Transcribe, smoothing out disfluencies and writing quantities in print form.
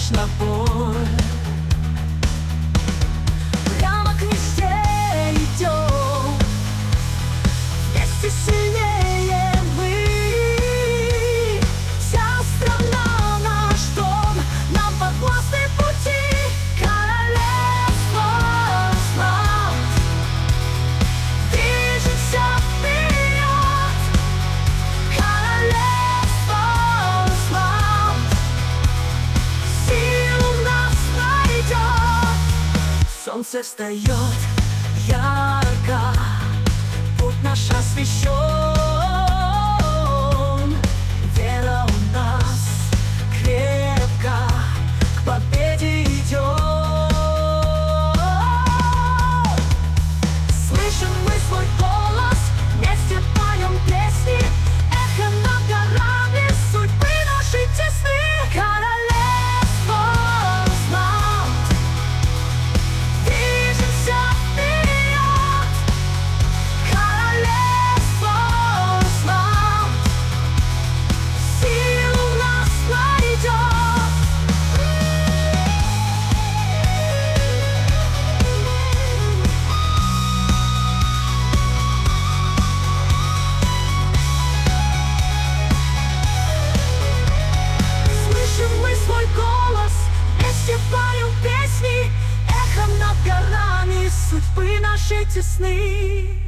страшна боль. Прямо к мечте идем, вместе сильнее мы. Вся страна наш дом, нам подвластны пути. Королевство знает, движемся вперед. Королевство знает, силу в нас найдет. Солнце встает ярко, путь наш освещен. Вера у нас крепко, к победе идет. Слышим мы свой голос, вместе поем песни. Эхо над горами, судьбы наши тесны. Королевство знает, движемся вперед. Королевство знает, силу в нас найдет. Слышим мы свой голос, вместе поем песни. Эхом над горами, судьбы наши тесны.